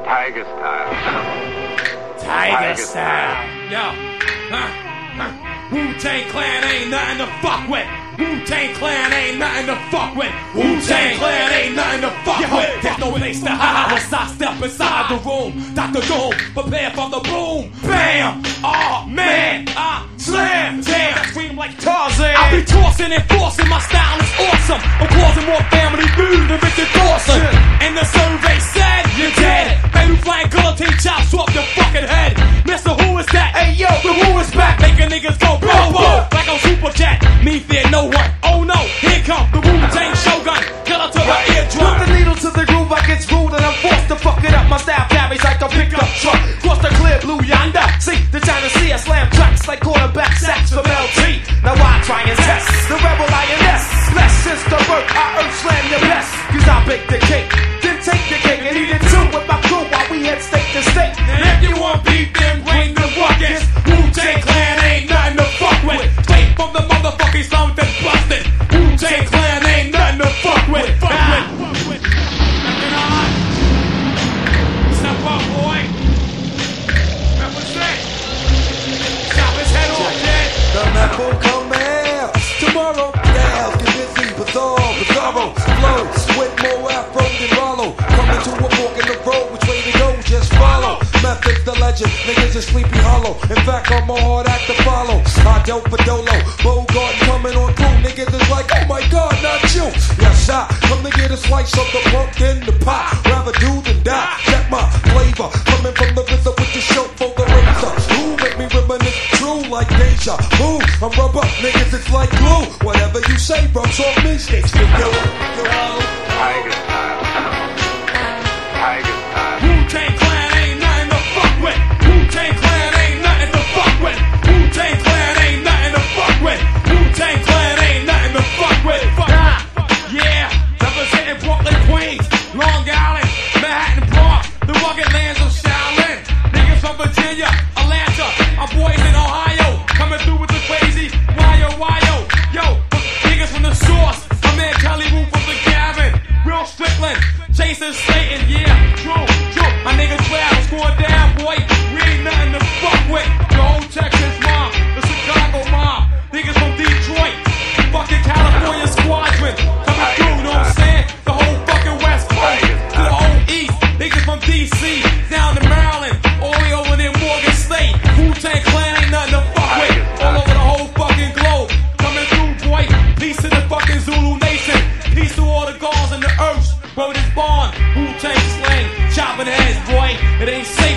Tiger style. Tiger style. Yo. Wu-Tang Clan ain't nothing to fuck with. Wu-Tang Clan ain't nothing to fuck with. Wu-Tang Clan ain't nothing to fuck with. There's no place to hide once I step inside the room. Dr. Doom, prepare for the boom. Bam! Oh man, I slam. Damn, I scream like Tarzan. I be tossing and forcing, my style is awesome. I'm causing more family feud than Richard Dawson. And the survey said you're dead. Baby flying guillotine chops off your fucking head. Mister, who is that? Hey yo, the who is back? Making niggas go boom boom like a super jet. Me fear no one. Oh no, here come the Wu-Tang Shogun. Killer to the eardrum. Put the needle to the groove, I get screwed and I'm forced to fuck it up. My style carries like a pickup truck. Cross the clear blue yonder. See the China Sea, I slam tracks like quarterback sacks from LT. Now I try and test the rebel INS. Bless since the birth, I earth slam your best. Cause I bake the cake, then take the cake and eat it too with my crew while we head state to state. And if you want beef, then bring the ruckus. Wu-Tang Clan ain't nothing to fuck with. Straight from the motherfucking something busted. Wu-Tang Clan ain't nothing to fuck with. Step up, boy. Represent. Chop his head off, kid. The map will come out tomorrow. Styles get busy, bizarro, flow with more afro than Rollo. Coming to a fork in the road, which way to go? Just follow. Method's the legend, niggas is Sleepy Hollow. In fact, I'm a hard act to follow. I dope for Dolo, Bogart coming on through. Niggas is like, oh my God, not you. Yes, I come to get a slice of the pumpkin, the pie. Rather do than die. Check my flavor, coming from the RZA with the show for the razor. Who make me reminisce true like deja vu? I'm rubber, niggas it's like glue. Whatever you say, rubs off me, sticks to you. Tiger style. Tiger style. Wu-Tang Clan ain't nothing to fuck with. Wu-Tang Clan ain't nothing to fuck with. Wu-Tang Clan ain't nothing to fuck with. Wu-Tang Clan ain't nothing to fuck with. Yeah, representing Brooklyn, Queens, Long Island, Manhattan, Bronx, the rugged lands of Shaolin. Niggas from Virginia, Atlanta, our boys in Ohio, coming through with the crazy wyo. Yo, niggas from the source, my man Kelly Wu from the Gavin, Real Strickland, Jason Slayton, yeah, true. My niggas swear I was going down, boy. We ain't nothing to fuck with. The whole Texas mob, the Chicago mob, niggas from Detroit, fucking California squadron, coming through, you know what I'm saying? The whole fucking West Coast, to the whole East, niggas from DC, down to Maryland, all the way over there Morgan State. Wu-Tang Clan ain't nothing to fuck with. All over the whole fucking globe, coming through, boy. Peace to the fucking Zulu Nation. Peace to all the gods and the earth. Word is born. Wu-Tang slang, chopping heads, boy. It ain't safe.